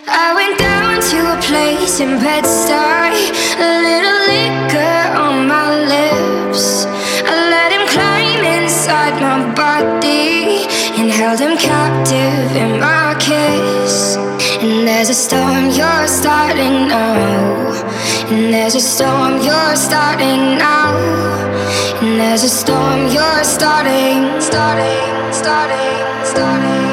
I went down to a place in Bed-Stuy, a little liquor on my lips. I let him climb inside my body and held him captive in my kiss. And there's a storm you're starting now, and there's a storm you're starting now, and there's a storm you're starting.